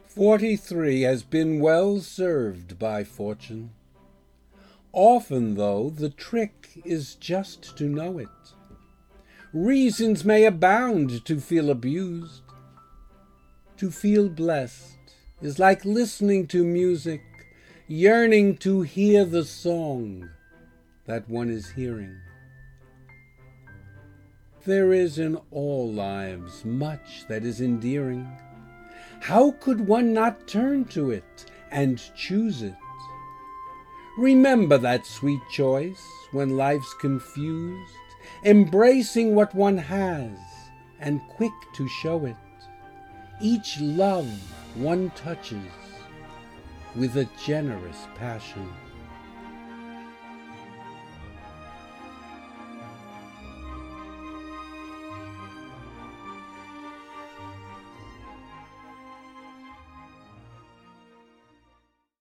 43 has been well served by fortune. Often, though, the trick is just to know it. Reasons may abound to feel abused. To feel blessed is like listening to music, yearning to hear the song that one is hearing. There is in all lives much that is endearing. How could one not turn to it and choose it? Remember that sweet choice when life's confused, embracing what one has and quick to show it. Each love one touches with a generous passion.